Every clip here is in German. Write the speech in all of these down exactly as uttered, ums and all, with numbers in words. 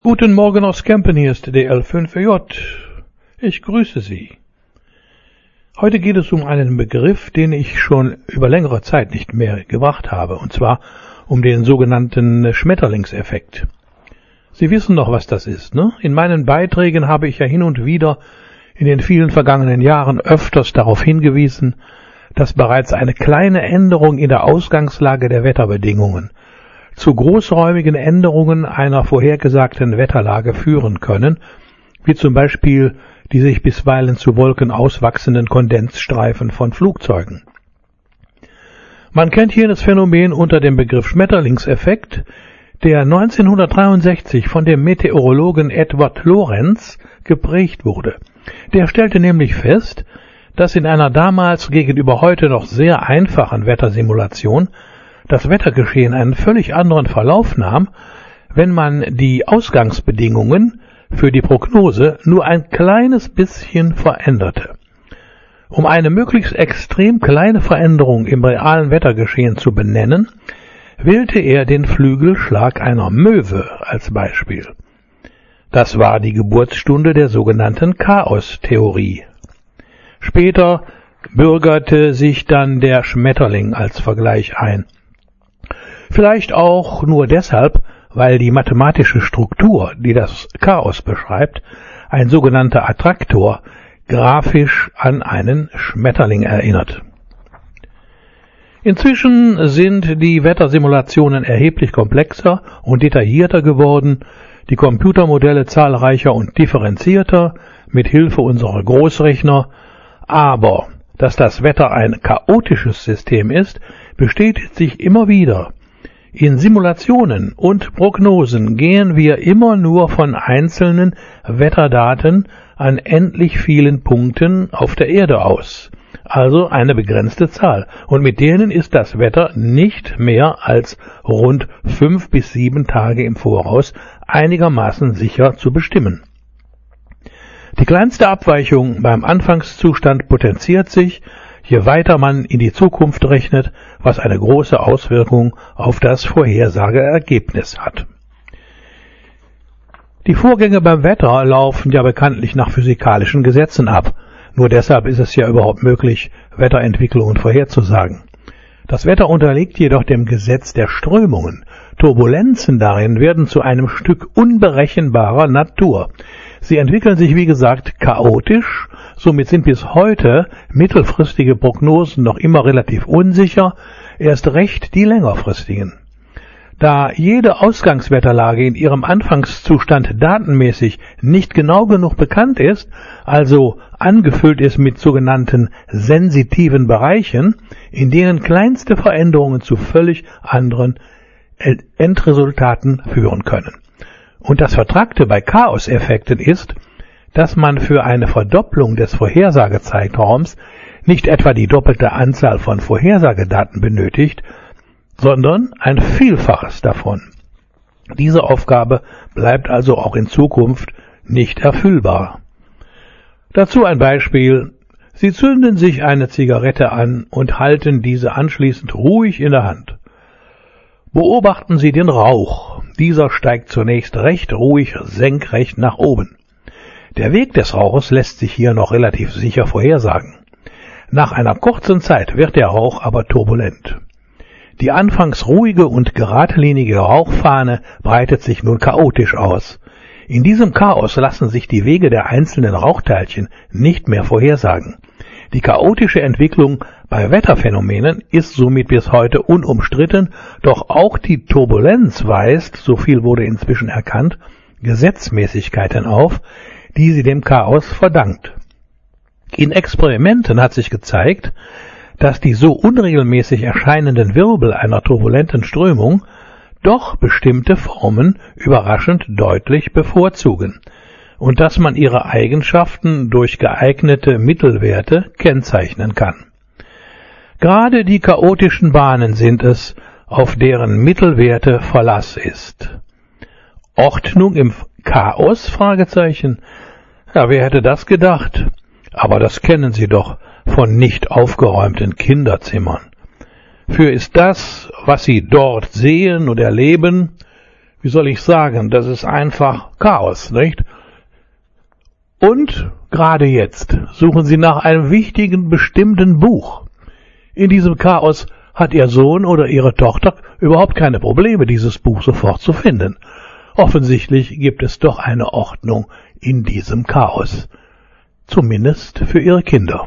Guten Morgen aus Kempen, hier ist D L fünf J. Ich grüße Sie. Heute geht es um einen Begriff, den ich schon über längere Zeit nicht mehr gebracht habe, und zwar um den sogenannten Schmetterlingseffekt. Sie wissen doch, was das ist, ne? In meinen Beiträgen habe ich ja hin und wieder in den vielen vergangenen Jahren öfters darauf hingewiesen, dass bereits eine kleine Änderung in der Ausgangslage der Wetterbedingungen zu großräumigen Änderungen einer vorhergesagten Wetterlage führen können, wie zum Beispiel die sich bisweilen zu Wolken auswachsenden Kondensstreifen von Flugzeugen. Man kennt jenes Phänomen unter dem Begriff Schmetterlingseffekt, der neunzehnhundertdreiundsechzig von dem Meteorologen Edward Lorenz geprägt wurde. Der stellte nämlich fest, dass in einer damals gegenüber heute noch sehr einfachen Wettersimulation das Wettergeschehen einen völlig anderen Verlauf nahm, wenn man die Ausgangsbedingungen für die Prognose nur ein kleines bisschen veränderte. Um eine möglichst extrem kleine Veränderung im realen Wettergeschehen zu benennen, wählte er den Flügelschlag einer Möwe als Beispiel. Das war die Geburtsstunde der sogenannten Chaostheorie. Später bürgerte sich dann der Schmetterling als Vergleich ein. Vielleicht auch nur deshalb, weil die mathematische Struktur, die das Chaos beschreibt, ein sogenannter Attraktor, grafisch an einen Schmetterling erinnert. Inzwischen sind die Wettersimulationen erheblich komplexer und detaillierter geworden, die Computermodelle zahlreicher und differenzierter mit Hilfe unserer Großrechner, aber dass das Wetter ein chaotisches System ist, bestätigt sich immer wieder. In Simulationen und Prognosen gehen wir immer nur von einzelnen Wetterdaten an endlich vielen Punkten auf der Erde aus, also eine begrenzte Zahl, und mit denen ist das Wetter nicht mehr als rund fünf bis sieben Tage im Voraus einigermaßen sicher zu bestimmen. Die kleinste Abweichung beim Anfangszustand potenziert sich, je weiter man in die Zukunft rechnet, was eine große Auswirkung auf das Vorhersageergebnis hat. Die Vorgänge beim Wetter laufen ja bekanntlich nach physikalischen Gesetzen ab. Nur deshalb ist es ja überhaupt möglich, Wetterentwicklungen vorherzusagen. Das Wetter unterliegt jedoch dem Gesetz der Strömungen. Turbulenzen darin werden zu einem Stück unberechenbarer Natur. Sie entwickeln sich, wie gesagt, chaotisch, somit sind bis heute mittelfristige Prognosen noch immer relativ unsicher, erst recht die längerfristigen. Da jede Ausgangswetterlage in ihrem Anfangszustand datenmäßig nicht genau genug bekannt ist, also angefüllt ist mit sogenannten sensitiven Bereichen, in denen kleinste Veränderungen zu völlig anderen Endresultaten führen können. Und das Vertrackte bei Chaoseffekten ist, dass man für eine Verdopplung des Vorhersagezeitraums nicht etwa die doppelte Anzahl von Vorhersagedaten benötigt, sondern ein Vielfaches davon. Diese Aufgabe bleibt also auch in Zukunft nicht erfüllbar. Dazu ein Beispiel. Sie zünden sich eine Zigarette an und halten diese anschließend ruhig in der Hand. Beobachten Sie den Rauch. Dieser steigt zunächst recht ruhig senkrecht nach oben. Der Weg des Rauches lässt sich hier noch relativ sicher vorhersagen. Nach einer kurzen Zeit wird der Rauch aber turbulent. Die anfangs ruhige und geradlinige Rauchfahne breitet sich nun chaotisch aus. In diesem Chaos lassen sich die Wege der einzelnen Rauchteilchen nicht mehr vorhersagen. Die chaotische Entwicklung bei Wetterphänomenen ist somit bis heute unumstritten, doch auch die Turbulenz weist, so viel wurde inzwischen erkannt, Gesetzmäßigkeiten auf, die sie dem Chaos verdankt. In Experimenten hat sich gezeigt, dass die so unregelmäßig erscheinenden Wirbel einer turbulenten Strömung doch bestimmte Formen überraschend deutlich bevorzugen und dass man ihre Eigenschaften durch geeignete Mittelwerte kennzeichnen kann. Gerade die chaotischen Bahnen sind es, auf deren Mittelwerte Verlass ist. Ordnung im Chaos? Fragezeichen. Ja, wer hätte das gedacht? Aber das kennen Sie doch von nicht aufgeräumten Kinderzimmern. Für ist das, was Sie dort sehen und erleben, wie soll ich sagen, das ist einfach Chaos, nicht? Und gerade jetzt suchen Sie nach einem wichtigen, bestimmten Buch. In diesem Chaos hat Ihr Sohn oder Ihre Tochter überhaupt keine Probleme, dieses Buch sofort zu finden. Offensichtlich gibt es doch eine Ordnung in diesem Chaos. Zumindest für Ihre Kinder.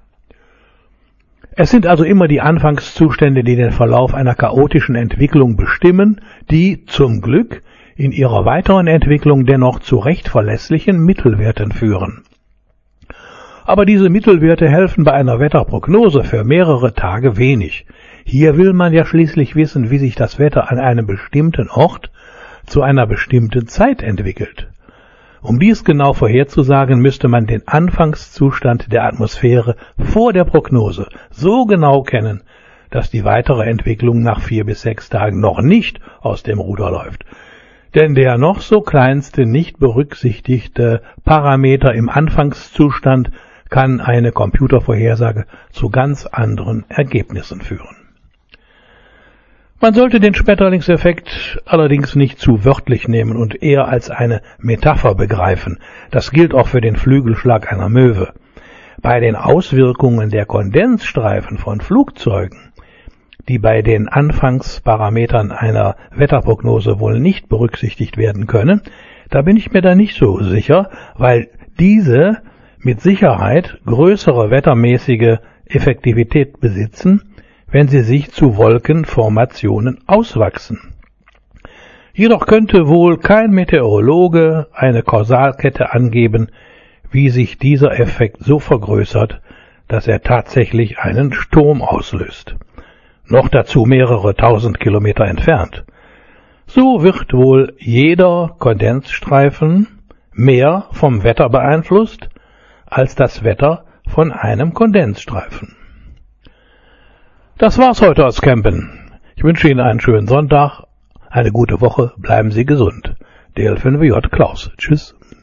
Es sind also immer die Anfangszustände, die den Verlauf einer chaotischen Entwicklung bestimmen, die zum Glück in ihrer weiteren Entwicklung dennoch zu recht verlässlichen Mittelwerten führen. Aber diese Mittelwerte helfen bei einer Wetterprognose für mehrere Tage wenig. Hier will man ja schließlich wissen, wie sich das Wetter an einem bestimmten Ort zu einer bestimmten Zeit entwickelt. Um dies genau vorherzusagen, müsste man den Anfangszustand der Atmosphäre vor der Prognose so genau kennen, dass die weitere Entwicklung nach vier bis sechs Tagen noch nicht aus dem Ruder läuft. Denn der noch so kleinste, nicht berücksichtigte Parameter im Anfangszustand kann eine Computervorhersage zu ganz anderen Ergebnissen führen. Man sollte den Schmetterlingseffekt allerdings nicht zu wörtlich nehmen und eher als eine Metapher begreifen. Das gilt auch für den Flügelschlag einer Möwe. Bei den Auswirkungen der Kondensstreifen von Flugzeugen, die bei den Anfangsparametern einer Wetterprognose wohl nicht berücksichtigt werden können, da bin ich mir da nicht so sicher, weil diese mit Sicherheit größere wettermäßige Effektivität besitzen, wenn sie sich zu Wolkenformationen auswachsen. Jedoch könnte wohl kein Meteorologe eine Kausalkette angeben, wie sich dieser Effekt so vergrößert, dass er tatsächlich einen Sturm auslöst. Noch dazu mehrere tausend Kilometer entfernt. So wird wohl jeder Kondensstreifen mehr vom Wetter beeinflusst, als das Wetter von einem Kondensstreifen. Das war's heute aus Kempen. Ich wünsche Ihnen einen schönen Sonntag, eine gute Woche, bleiben Sie gesund. D L fünf J Klaus. Tschüss.